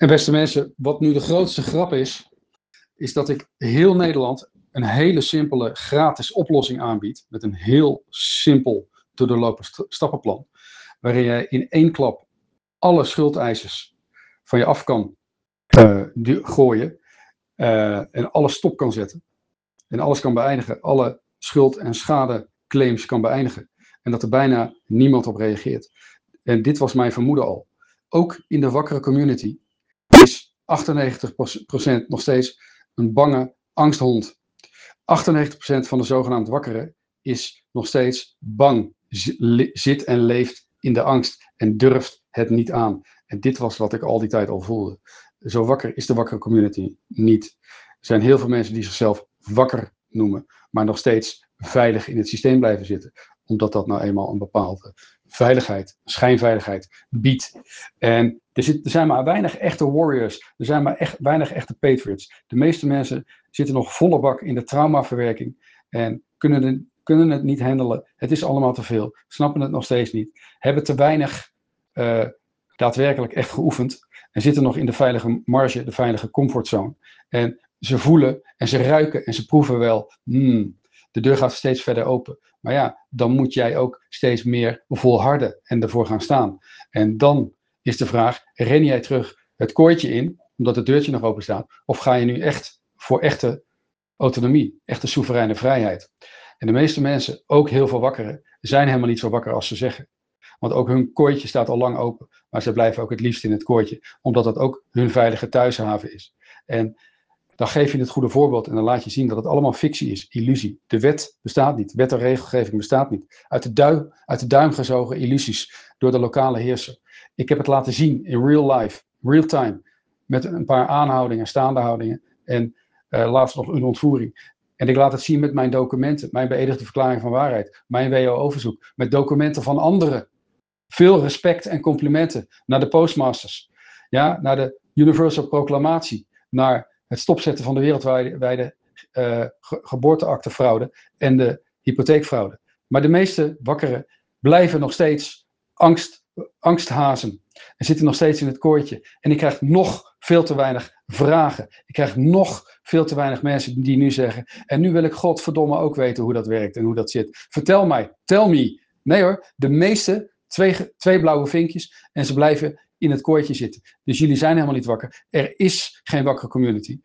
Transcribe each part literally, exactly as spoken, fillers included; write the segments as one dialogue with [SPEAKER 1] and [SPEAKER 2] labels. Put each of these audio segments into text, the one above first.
[SPEAKER 1] En beste mensen, wat nu de grootste grap is, is dat ik heel Nederland een hele simpele gratis oplossing aanbied. Met een heel simpel te doorlopen stappenplan. Waarin je in één klap alle schuldeisers van je af kan uh, gooien. Uh, en alles stop kan zetten. En alles kan beëindigen. Alle schuld- en schadeclaims kan beëindigen. En dat er bijna niemand op reageert. En dit was mijn vermoeden al. Ook in de wakkere community is achtennegentig procent nog steeds een bange angsthond. achtennegentig procent van de zogenaamd wakkeren is nog steeds bang. Zit en leeft in de angst en durft het niet aan. En dit was wat ik al die tijd al voelde. Zo wakker is de wakkere community niet. Er zijn heel veel mensen die zichzelf wakker noemen, maar nog steeds veilig in het systeem blijven zitten. Omdat dat nou eenmaal een bepaalde veiligheid, schijnveiligheid biedt. En er, zit, er zijn maar weinig echte warriors. Er zijn maar echt, weinig echte patriots. De meeste mensen zitten nog volle bak in de traumaverwerking en kunnen, het, kunnen het niet handelen. Het is allemaal te veel. Snappen het nog steeds niet. Hebben te weinig uh, daadwerkelijk echt geoefend. En zitten nog in de veilige marge, de veilige comfortzone. En ze voelen en ze ruiken en ze proeven wel. Hmm, de deur gaat steeds verder open. Maar ja, dan moet jij ook steeds meer volharden en ervoor gaan staan. En dan is de vraag, ren jij terug het kooitje in, omdat het deurtje nog open staat, of ga je nu echt voor echte autonomie, echte soevereine vrijheid? En de meeste mensen, ook heel veel wakkeren, zijn helemaal niet zo wakker als ze zeggen. Want ook hun kooitje staat al lang open, maar ze blijven ook het liefst in het kooitje, omdat dat ook hun veilige thuishaven is. En dan geef je het goede voorbeeld en dan laat je zien dat het allemaal fictie is, illusie. De wet bestaat niet, wet en regelgeving bestaat niet. Uit de, duim, uit de duim gezogen illusies door de lokale heerser. Ik heb het laten zien in real life, real time, met een paar aanhoudingen, staande houdingen en uh, laatst nog een ontvoering. En ik laat het zien met mijn documenten, mijn beëdigde verklaring van waarheid, mijn W O-overzoek, met documenten van anderen. Veel respect en complimenten naar de postmasters, ja, naar de Universal Proclamatie, naar het stopzetten van de wereldwijde uh, ge geboorteaktefraude en de hypotheekfraude. Maar de meeste wakkeren blijven nog steeds angst, angsthazen en zitten nog steeds in het kooitje. En ik krijg nog veel te weinig vragen. Ik krijg nog veel te weinig mensen die nu zeggen, en nu wil ik godverdomme ook weten hoe dat werkt en hoe dat zit. Vertel mij, tell me. Nee hoor, de meeste, twee, twee blauwe vinkjes en ze blijven in het kooitje zitten. Dus jullie zijn helemaal niet wakker. Er is geen wakkere community.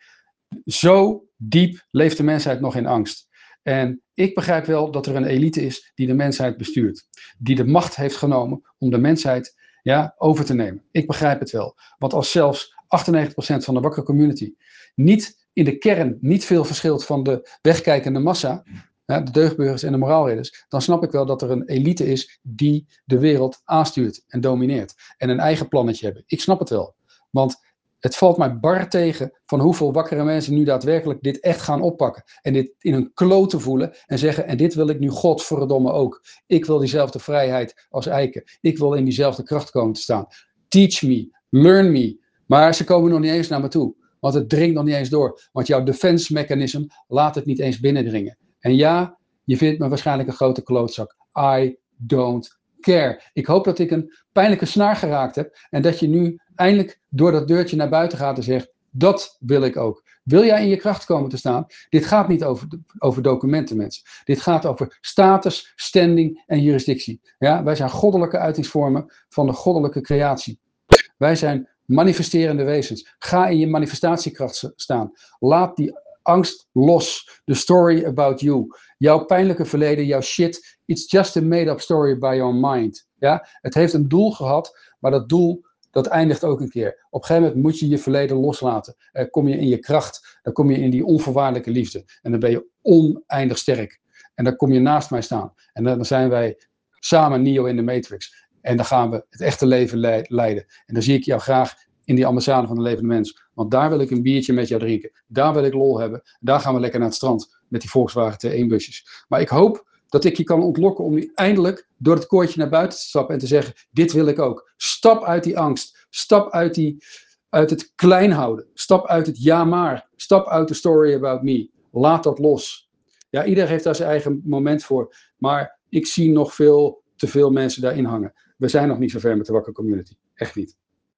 [SPEAKER 1] Zo diep leeft de mensheid nog in angst. En ik begrijp wel dat er een elite is die de mensheid bestuurt. Die de macht heeft genomen om de mensheid ja, over te nemen. Ik begrijp het wel. Want als zelfs achtennegentig procent van de wakkere community niet in de kern niet veel verschilt van de wegkijkende massa, ja, de deugdburgers en de moraalridders, dan snap ik wel dat er een elite is die de wereld aanstuurt en domineert. En een eigen plannetje hebben. Ik snap het wel. Want het valt mij bar tegen van hoeveel wakkere mensen nu daadwerkelijk dit echt gaan oppakken. En dit in hun kloten voelen en zeggen, en dit wil ik nu godverdomme ook. Ik wil diezelfde vrijheid als Eiken. Ik wil in diezelfde kracht komen te staan. Teach me, learn me. Maar ze komen nog niet eens naar me toe. Want het dringt nog niet eens door. Want jouw defense mechanism laat het niet eens binnendringen. En ja, je vindt me waarschijnlijk een grote klootzak. I don't care. Ik hoop dat ik een pijnlijke snaar geraakt heb. En dat je nu eindelijk door dat deurtje naar buiten gaat en zegt, dat wil ik ook. Wil jij in je kracht komen te staan? Dit gaat niet over, over documenten, mensen. Dit gaat over status, standing en jurisdictie. Ja, wij zijn goddelijke uitingsvormen van de goddelijke creatie. Wij zijn manifesterende wezens. Ga in je manifestatiekracht staan. Laat die angst los. The story about you. Jouw pijnlijke verleden, jouw shit. It's just a made-up story by your mind. Ja? Het heeft een doel gehad, maar dat doel, dat eindigt ook een keer. Op een gegeven moment moet je je verleden loslaten. Dan kom je in je kracht. Dan kom je in die onvoorwaardelijke liefde. En dan ben je oneindig sterk. En dan kom je naast mij staan. En dan zijn wij samen Neo in de Matrix. En dan gaan we het echte leven le leiden. En dan zie ik jou graag in die ambassade van de levende mens. Want daar wil ik een biertje met jou drinken. Daar wil ik lol hebben. Daar gaan we lekker naar het strand met die Volkswagen T één busjes. Maar ik hoop dat ik je kan ontlokken om nu eindelijk door het kooitje naar buiten te stappen en te zeggen, dit wil ik ook. Stap uit die angst. Stap uit, die, uit het klein houden. Stap uit het ja maar. Stap uit de story about me. Laat dat los. Ja, iedereen heeft daar zijn eigen moment voor. Maar ik zie nog veel te veel mensen daarin hangen. We zijn nog niet zo ver met de wakkere community. Echt niet.